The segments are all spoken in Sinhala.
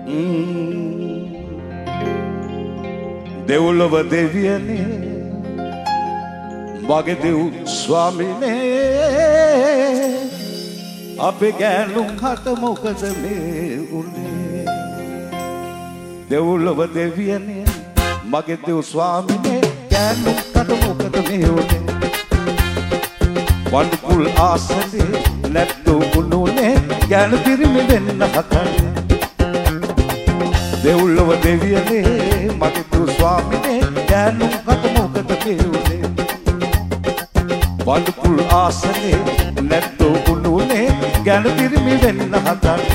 දෙව්ලොව දෙවියනේ මගේ දෙව් ස්වාමිනේ අපේ ගෑනුන් හට මොකද මේ උනේ දෙව්ලොව දෙවියනේ මගේ දෙව් ස්වාමිනේ ගෑනුන් හට මොකද මේ උනේ වන්කුල් ආසනේ නැත්තු උනුනේ ගෑනු පිරිමි වෙන්න හතන්නේ දෙව්ලොව දෙවියනේ මගේ දෙව් ස්වාමිනේ ගෑනු හට මොකද මේ උනේ වන්කුල් ආසනේ නැත්තු උනුනේ ගෑනු පිරිමි වෙන්න හතන්නේ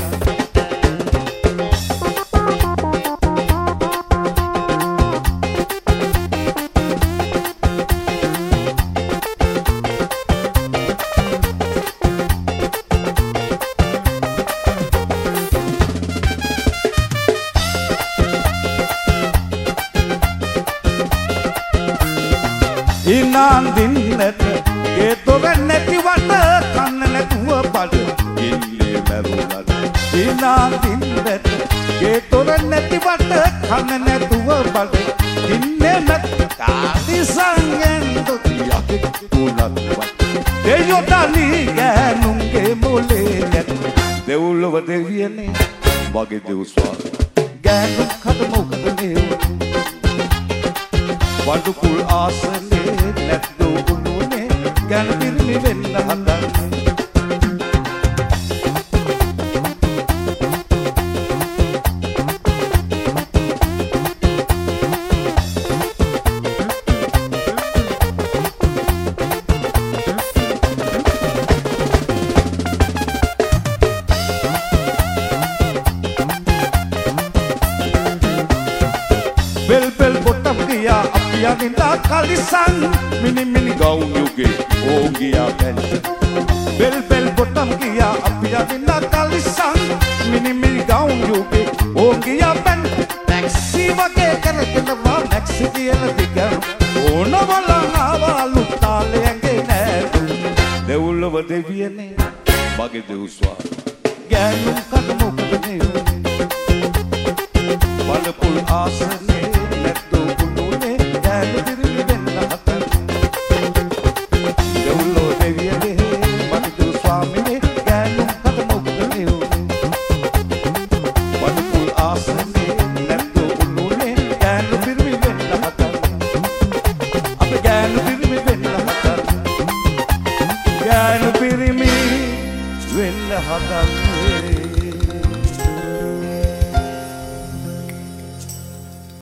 ඉනාන් දින්නට ගේ තොර නැතිවට කන්න නැතුව බඩ ඉන්නේ මරුණත් ඉනාන් දින්නට ගේ තොර නැතිවට කන්න නැතුව බඩ ඉන්නේ නැත් කාදි සංගෙන් දුතියක් තුනත් වත් දෙයෝ තනි ගෑනුන්ගේ මොලේ නැත් දෙව්ලොව දෙවියනේ මගේ දෙව් ස්වාමී ගෑනුන් හද මොකද මේ වඩුකුල් ආසනේ නැත්තු උනුනේ ගෑනු පිරිමි වෙන්න හදන්නේ bel bel bottom gaya appiya dinda kalisan mini mini gaun yuge ogiya pant bel bel bottom gaya appiya dinda kalisan mini mini gaun yuge ogiya pant taxi wage karakenawa taxi kiyala diga ona wala nawalu talenge ne devulova deviyane mage dev swami ganu kad mokad ne walapul asane නැත්තු උනුනේ ගෑනු පිරිමි වෙන්න හතන්නේ දෙව්ලොව දෙවියනේ මගේ දෙව් ස්වාමිනේ ගෑනු හද මොකද මේ උනේ වඩුකුල් ආසනේ නැත්තු උනුනේ ගෑනු පිරිමි වෙන්න හතන්නේ අපේ ගෑනු පිරිමි වෙන්න හතන්නේ ගෑනු පිරිමි වෙන්න හතන්නේ